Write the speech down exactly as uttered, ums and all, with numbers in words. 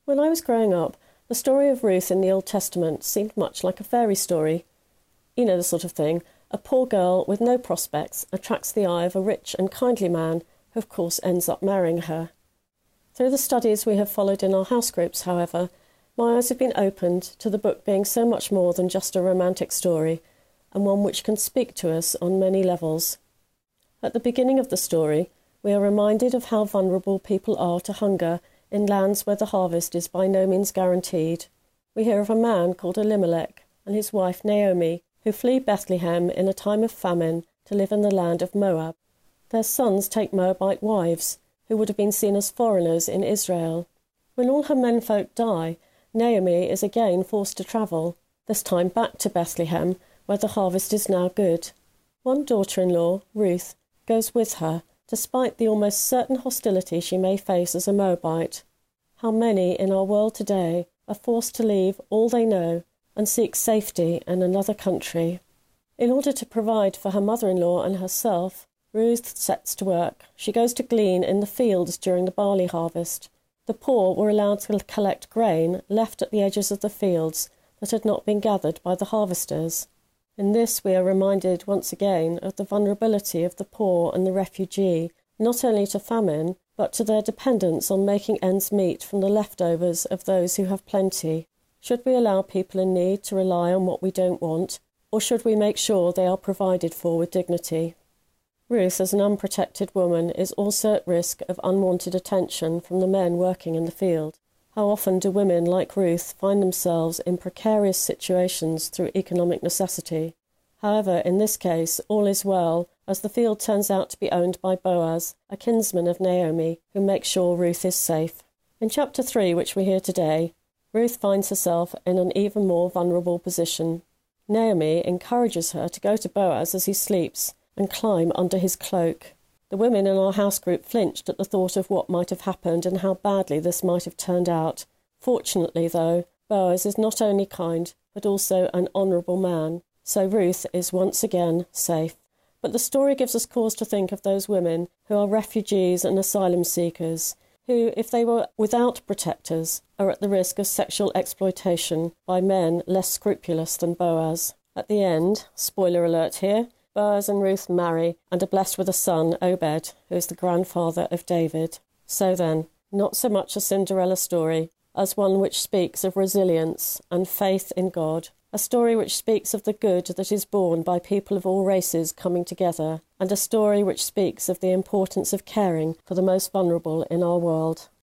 When I was growing up, the story of Ruth in the Old Testament seemed much like a fairy story. You know the sort of thing. A poor girl with no prospects attracts the eye of a rich and kindly man who of course ends up marrying her. Through the studies we have followed in our house groups, however, my eyes have been opened to the book being so much more than just a romantic story, and one which can speak to us on many levels. At the beginning of the story, we are reminded of how vulnerable people are to hunger in lands where the harvest is by no means guaranteed. We hear of a man called Elimelech and his wife Naomi, who flee Bethlehem in a time of famine to live in the land of Moab. Their sons take Moabite wives, who would have been seen as foreigners in Israel. When all her menfolk die, Naomi is again forced to travel, this time back to Bethlehem, where the harvest is now good. One daughter-in-law, Ruth, goes with her, despite the almost certain hostility she may face as a Moabite. How many in our world today are forced to leave all they know and seek safety in another country. In order to provide for her mother-in-law and herself, Ruth sets to work. She goes to glean in the fields during the barley harvest. The poor were allowed to collect grain left at the edges of the fields that had not been gathered by the harvesters. In this we are reminded once again of the vulnerability of the poor and the refugee, not only to famine, but to their dependence on making ends meet from the leftovers of those who have plenty. Should we allow people in need to rely on what we don't want, or should we make sure they are provided for with dignity? Ruth, as an unprotected woman, is also at risk of unwanted attention from the men working in the field. How often do women like Ruth find themselves in precarious situations through economic necessity? However, in this case, all is well, as the field turns out to be owned by Boaz, a kinsman of Naomi, who makes sure Ruth is safe. In chapter three, which we hear today, Ruth finds herself in an even more vulnerable position. Naomi encourages her to go to Boaz as he sleeps and climb under his cloak. The women in our house group flinched at the thought of what might have happened and how badly this might have turned out. Fortunately, though, Boaz is not only kind, but also an honourable man, so Ruth is once again safe. But the story gives us cause to think of those women who are refugees and asylum seekers, who, if they were without protectors, are at the risk of sexual exploitation by men less scrupulous than Boaz. At the end, spoiler alert here, Boaz and Ruth marry and are blessed with a son, Obed, who is the grandfather of David. So then, not so much a Cinderella story as one which speaks of resilience and faith in God, a story which speaks of the good that is borne by people of all races coming together, and a story which speaks of the importance of caring for the most vulnerable in our world.